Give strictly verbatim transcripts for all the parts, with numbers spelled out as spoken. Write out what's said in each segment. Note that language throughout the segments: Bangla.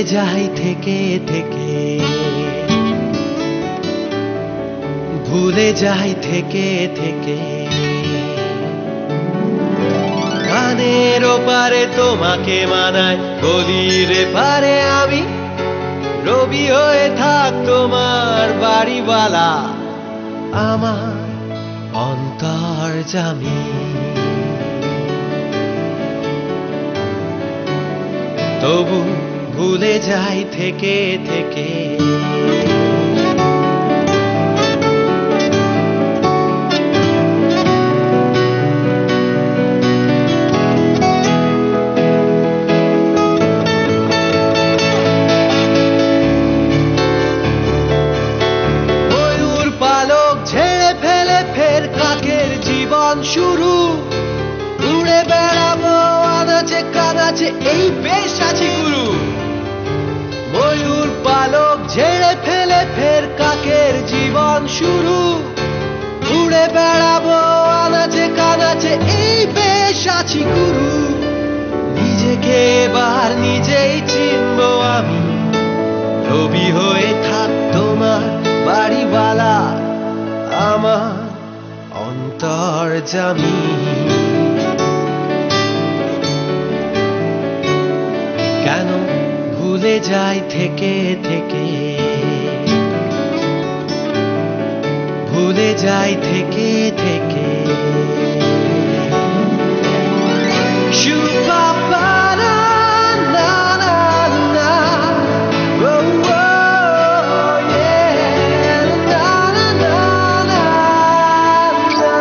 যাই থেকে থেকে, ভুলে যাই থেকে থেকে। গানের ওপারে তোমাকে মানায়, গলির পারে আমি রবি হয়ে থাক তোমার বাড়িওয়ালা, আমার অন্তর্যামী। তবু ভুলে যাই থেকে থেকে। ময়ূর পালক ঝেড়ে ফেলে ফের কাকের জীবন শুরু, উড়ে বেড়াবো আনাচে কানাচে এই বেশ আছি গুরু। ময়ূর পালক ঝেড়ে ফেলে ফের কাকের জীবন শুরু, উড়ে বেড়াবো আনাচে কানাচে এই বেশ আছি গুরু। নিজেকে এবার নিজেই চিনবো আমি, রবি হয়ে থাক তোমার বাড়িওয়ালা, আমার অন্তর্যামী। কেন ভুলে যাই থেকে থেকে, ভুলে যাই থেকে থেকে। সুপাপারা না না না, ও ও ইয়ে, না না না না না।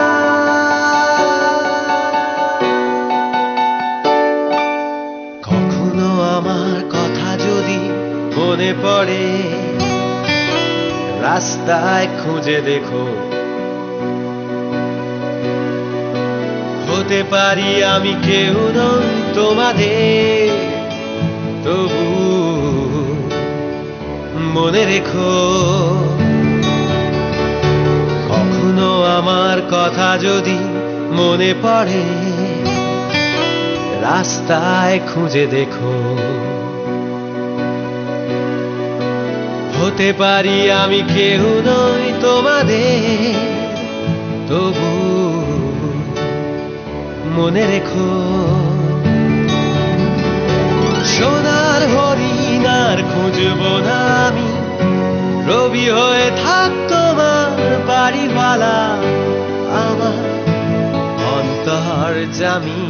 কখনো আমার কথা যদি মনে পড়ে, রাস্তায় খুঁজে দেখো, হতে পারি আমি কেউ নই তোমাদের, তবু মনে রেখো। কখনো আমার কথা যদি মনে পড়ে, রাস্তায় খুঁজে দেখো, হতে পারি আমি কেউ নই তোমাদের, তবু মনে রেখো। সোনার হরিণ আর খুঁজবো না আমি, রবি হয়ে থাক তোমার বাড়িওয়ালা, আমার অন্তর্যামী।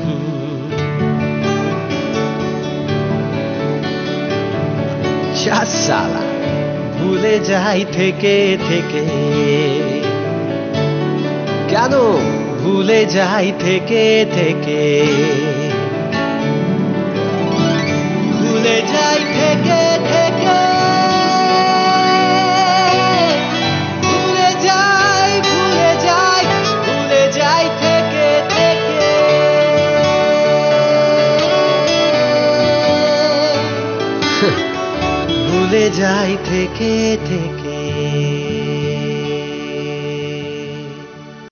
শালা ভুলে যাই থেকে থেকে, কেন ভুলে যাই থেকে থেকে, ভুলে যাই থেকে থেকে, ভুলে যাই ভুলে যাই ভুলে যাই থেকে থেকে। ভুলে যাই থেকে থেকে।